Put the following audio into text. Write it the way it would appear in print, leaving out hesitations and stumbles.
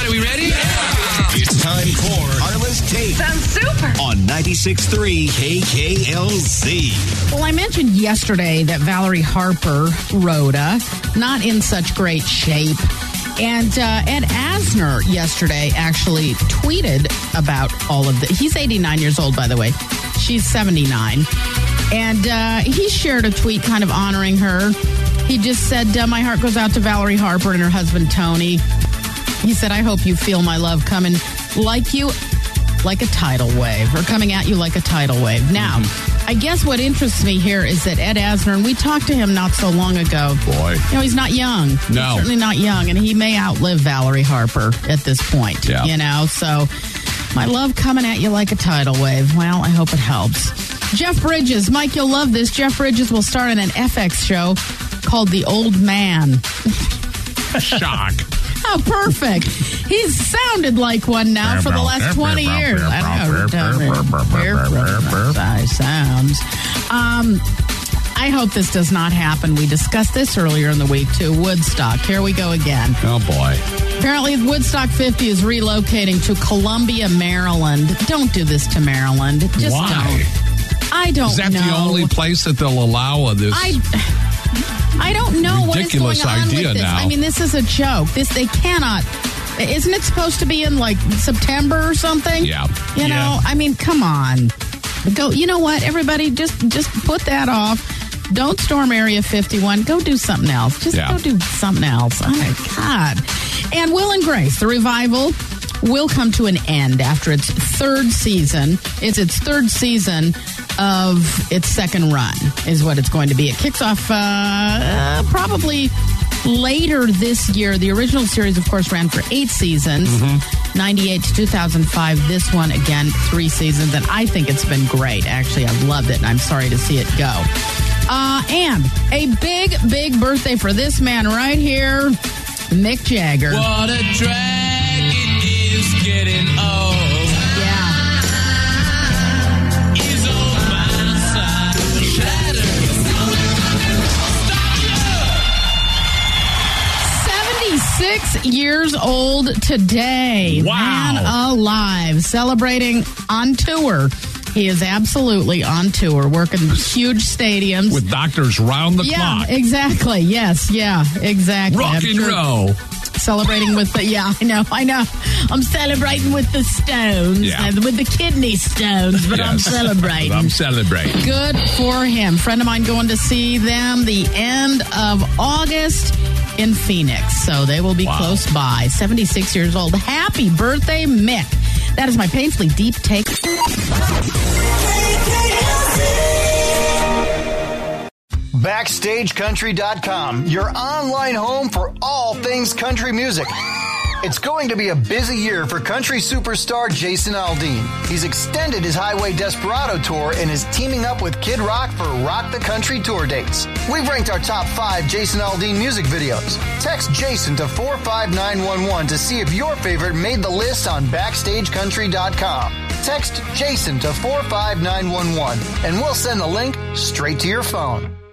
Are we ready? It's time for Carla's Take. Sounds super. On 96.3 KKLZ. Well, I mentioned yesterday that Valerie Harper, Rhoda, not in such great shape. And Ed Asner yesterday actually tweeted about all of this. He's 89 years old, by the way. She's 79. And he shared a tweet kind of honoring her. He just said, my heart goes out to Valerie Harper and her husband, Tony. He said, I hope you feel my love coming like you, like a tidal wave, or coming at you like a tidal wave. Now, I guess what interests me here is that Ed Asner, and we talked to him not so long ago. Boy. You know, he's not young. No. He's certainly not young, and he may outlive Valerie Harper at this point. Yeah. You know, so my love coming at you like a tidal wave. Well, I hope it helps. Jeff Bridges. Mike, you'll love this. Jeff Bridges will star in an FX show called The Old Man. Shock. Oh, perfect. He's sounded like one now for the last 20 years. I know. Sounds. I hope this does not happen. We discussed this earlier in the week, too. Woodstock. Here we go again. Oh, boy. Apparently, Woodstock 50 is relocating to Columbia, Maryland. Don't do this to Maryland. Just Why? don't. I don't know. Is that the only place that they'll allow this? I don't know what is going ridiculous on idea with this. now. I mean, this is a joke. They cannot. Isn't it supposed to be in like September or something? Yeah. You know, I mean, come on. Go. You know what? Everybody, just put that off. Don't storm Area 51. Go do something else. Just go do something else. Oh my God. And Will and Grace, the revival, will come to an end after its third season. It's its third season of its second run is what it's going to be. It kicks off probably later this year. The original series, of course, ran for 8 seasons, 98 to 2005. This one, again, 3 seasons, and I think it's been great. Actually, I've loved it, and I'm sorry to see it go. And a big, big birthday for this man right here, Mick Jagger. What a drag it is getting old. Yeah. He's on my side. Shatter. 76 years old today. Wow. Man alive. Celebrating on tour. He is absolutely on tour, working huge stadiums. With doctors round the clock. Exactly. Yes. Yeah, exactly. Rock and roll. Celebrating with the, I know. I'm celebrating with the Stones, with the kidney stones, but I'm celebrating. Good for him. Friend of mine going to see them the end of August in Phoenix. So they will be close by. 76 years old. Happy birthday, Mick. That is my painfully deep take. BackstageCountry.com, your online home for all things country music. It's going to be a busy year for country superstar Jason Aldean. He's extended his Highway Desperado tour and is teaming up with Kid Rock for Rock the Country tour dates. We've ranked our top 5 Jason Aldean music videos. Text Jason to 45911 to see if your favorite made the list on BackstageCountry.com. Text Jason to 45911 and we'll send the link straight to your phone.